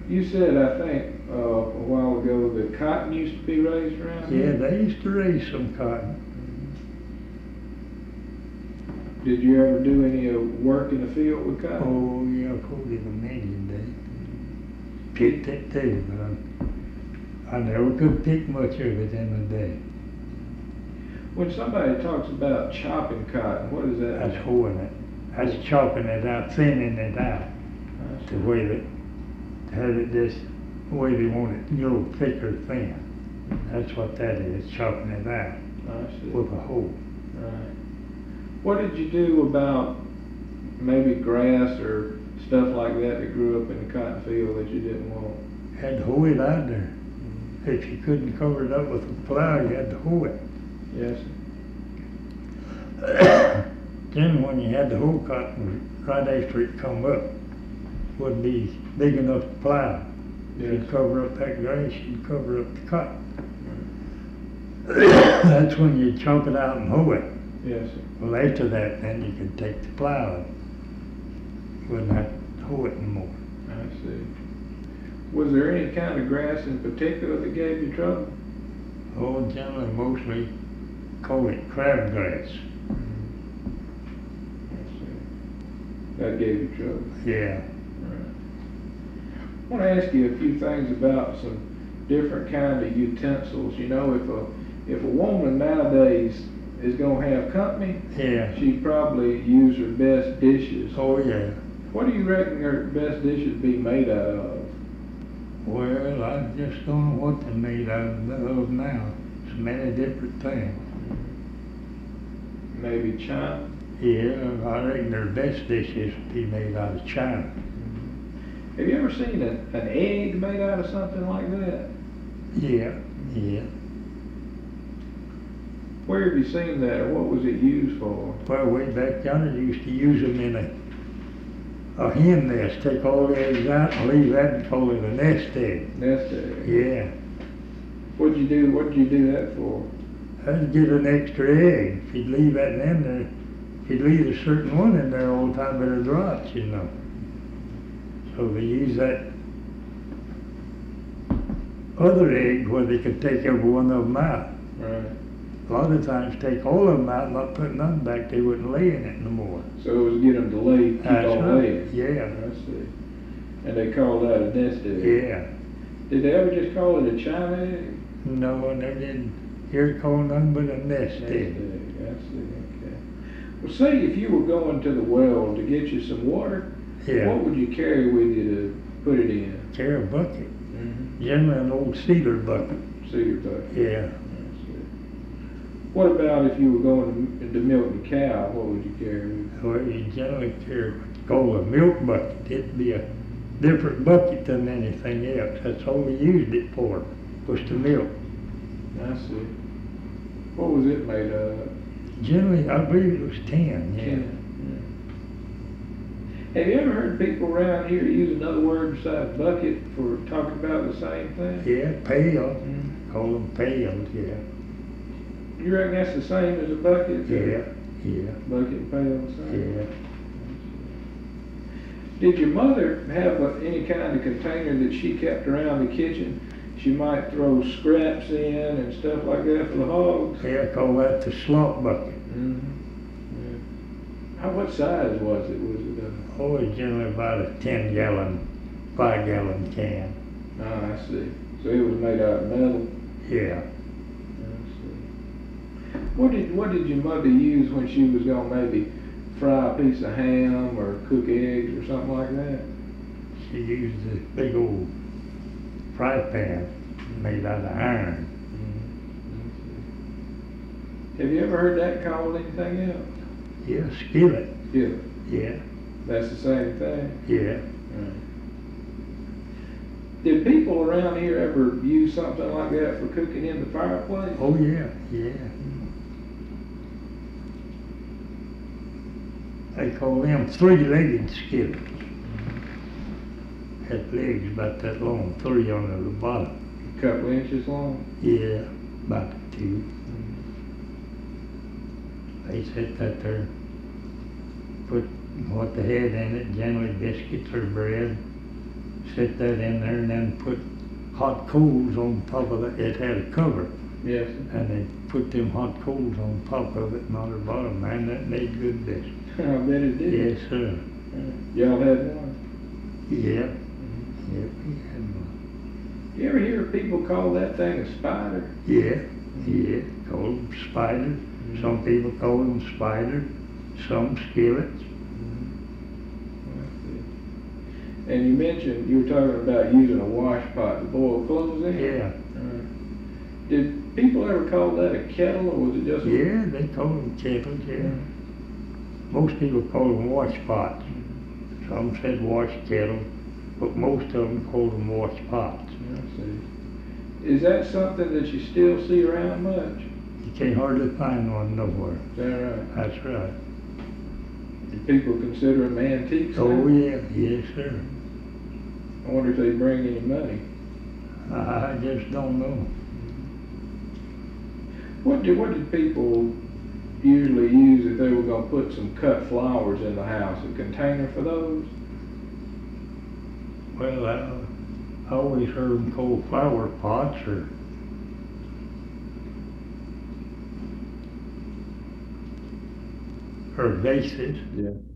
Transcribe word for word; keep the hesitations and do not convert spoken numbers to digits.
You said, I think, uh, a while ago that cotton used to be raised around Yeah, here? they used to raise some cotton. Did you ever do any uh, work in the field with cotton? Oh, yeah, I pulled it a million days. Picked it too, but I, I never could pick much of it in a day. When somebody talks about chopping cotton, what does that That's mean? hoeing it. That's chopping it out, thinning it out. I The see. way that, have it just, the way they want it, a little thicker thin. That's what that is, chopping it out I see. with a hoe. Right. What did you do about maybe grass or stuff like that that grew up in the cotton field that you didn't want? Had to hoe it out there. If you couldn't cover it up with a plow, you had to hoe it. Yes. Then when you had the hoe cotton, right after it come up, wouldn't be big enough to plow. If you'd Yes. cover up that grass, you'd cover up the cotton. Right. That's when you chop it out and hoe it. Yes. Well, after that, then you could take the plow and wouldn't have to hoe it anymore. I see. Was there any kind of grass in particular that gave you trouble? Oh, generally, mostly call it crabgrass. I see. That gave you trouble. Yeah. Right. I want to ask you a few things about some different kind of utensils. You know, if a if a woman nowadays is going to have company, Yeah. she'd probably use her best dishes. Oh, yeah. What do you reckon her best dishes be made out of? Well, I just don't know what they're made out of now. It's many different things. Maybe china? Yeah, I reckon their best dishes would be made out of china. Have you ever seen a, an egg made out of something like that? Yeah, yeah. Where have you seen that, or what was it used for? Well, way back yonder, they used to use them in a, a hen nest. Take all the eggs out and leave that and call it a nest egg. Nest egg. Yeah. What'd you do? What did you do that for? That'd get an extra egg. If you'd leave that in there, if you'd leave a certain one in there all the time, it'd rot, you know. So they use that other egg where they could take every one of them out. Right. A lot of times take all of them out and not put none back, they wouldn't lay in it no more. So it was get them to lay, keep That's on right. laying. Yeah, I see. And they called that a nest egg. yeah. Did they ever just call it a china egg? No, I never did hear it called nothing but a nest Nest egg. egg. I see. Okay. Well, say if you were going to the well to get you some water, Yeah, what would you carry with you to put it in? carry a bucket. Mm-hmm. Generally an old cedar bucket. Cedar bucket. Yeah. I see. What about if you were going to, to milk the cow? What would you carry with you? Well, you generally carry what's called a milk bucket. It'd be a different bucket than anything else. That's all we used it for, was to milk. I see. What was it made of? Generally, I believe it was tin, yeah. Tin. Yeah. Have you ever heard people around here use another word besides bucket for talking about the same thing? Yeah, pail. Mm. Call them pails, yeah. You reckon that's the same as a bucket? Yeah, yeah, Bucket and pail the same? yeah. Did your mother have a, any kind of container that she kept around the kitchen? She might throw scraps in and stuff like that for the hogs? Yeah, call that the slop bucket. Mm-hmm. Yeah. How, what size was it? Was it a... Oh, it's generally about a ten gallon, five gallon can. Ah, I see. So it was made out of metal? Yeah. I see. What did, what did your mother use when she was gonna maybe fry a piece of ham or cook eggs or something like that? She used a big old fry pan made out of iron. Mm-hmm. Have you ever heard that called anything else? Yeah, skillet. Yeah. Yeah, That's the same thing? yeah. Right. Did people around here ever use something like that for cooking in the fireplace? Oh, yeah, yeah. They call them three-legged skillets. Had legs about that long, three on the bottom. A couple inches long? Yeah, about two. They set that there, put what they had in it, generally biscuits or bread, set that in there and then put hot coals on top of it. It had a cover. Yes. And they put them hot coals on top of it and on the bottom, man, that made good this. I bet it did. Yes, sir. Y'all had one? Yeah. Yeah, we had one. You ever hear people call that thing a spider? Yeah, yeah, call them spiders. Some people call them spiders, some skillets. And you mentioned, you were talking about using a wash pot to boil clothes in? Yeah. Uh, Did people ever call that a kettle, or was it just? a- Yeah, they call them kettles, yeah. Most people call them wash pots. Some said wash kettles, but most of them call them wash pots. I see. Is that something that you still see around much? You can't hardly find one nowhere. Is that right? That's right. Do people consider them antiques now? Oh, yeah, yes, sir. I wonder if they bring any money. I just don't know. What did, what did people usually use if they were gonna put some cut flowers in the house? A container for those? Well, I, I always heard them called flower pots or or vases. Yeah.